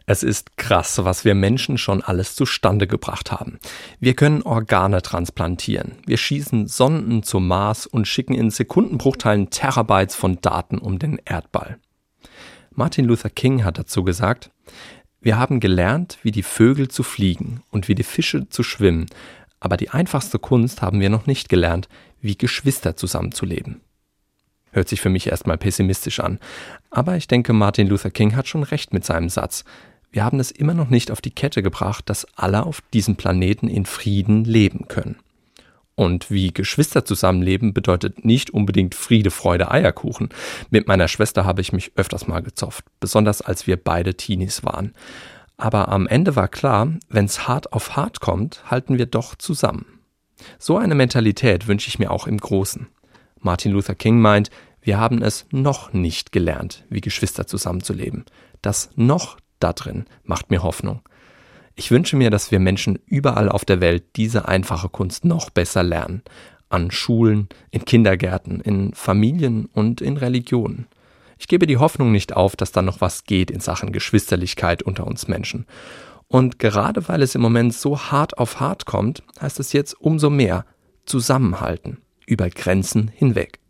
Es ist krass, was wir Menschen schon alles zustande gebracht haben. Wir können Organe transplantieren. Wir schießen Sonden zum Mars und schicken in Sekundenbruchteilen Terabytes von Daten um den Erdball. Martin Luther King hat dazu gesagt: Wir haben gelernt, wie die Vögel zu fliegen und wie die Fische zu schwimmen. Aber die einfachste Kunst haben wir noch nicht gelernt, wie Geschwister zusammenzuleben. Hört sich für mich erstmal pessimistisch an. Aber ich denke, Martin Luther King hat schon recht mit seinem Satz. Wir haben es immer noch nicht auf die Kette gebracht, dass alle auf diesem Planeten in Frieden leben können. Und wie Geschwister zusammenleben bedeutet nicht unbedingt Friede, Freude, Eierkuchen. Mit meiner Schwester habe ich mich öfters mal gezofft, besonders als wir beide Teenies waren. Aber am Ende war klar, wenn es hart auf hart kommt, halten wir doch zusammen. So eine Mentalität wünsche ich mir auch im Großen. Martin Luther King meint, wir haben es noch nicht gelernt, wie Geschwister zusammenzuleben. Das noch da drin macht mir Hoffnung. Ich wünsche mir, dass wir Menschen überall auf der Welt diese einfache Kunst noch besser lernen. An Schulen, in Kindergärten, in Familien und in Religionen. Ich gebe die Hoffnung nicht auf, dass da noch was geht in Sachen Geschwisterlichkeit unter uns Menschen. Und gerade weil es im Moment so hart auf hart kommt, heißt es jetzt umso mehr: zusammenhalten, über Grenzen hinweg.